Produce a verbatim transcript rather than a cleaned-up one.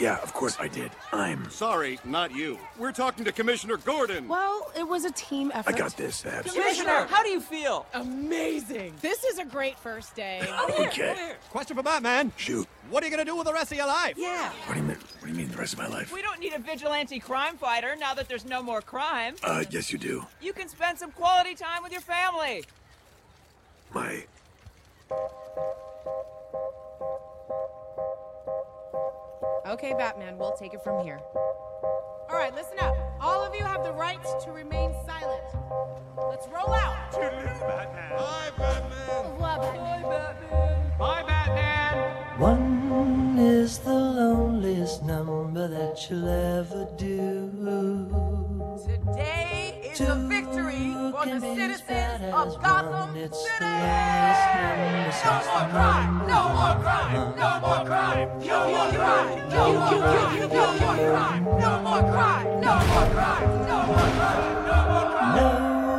Yeah, of course I did. I'm... Sorry, not you. We're talking to Commissioner Gordon. Well, it was a team effort. I got this, Abs. Commissioner, how do you feel? Amazing. This is a great first day. Okay. Question for Batman. Shoot. What are you gonna do with the rest of your life? Yeah. What do you mean? What do you mean the rest of my life? We don't need a vigilante crime fighter now that there's no more crime. Uh, yes you do. You can spend some quality time with your family. My... Okay, Batman, we'll take it from here. All right, listen up. All of you have the right to remain silent. Let's roll out. Batman. Bye, Batman. Bye, Batman. Bye, Batman. One is the loneliest number that you'll ever do. Today is a victory for the citizens of Gotham City. No more crime! No more crime! No more crime! No more crime! No more crime! No more crime! No more crime! No more crime! No more crime!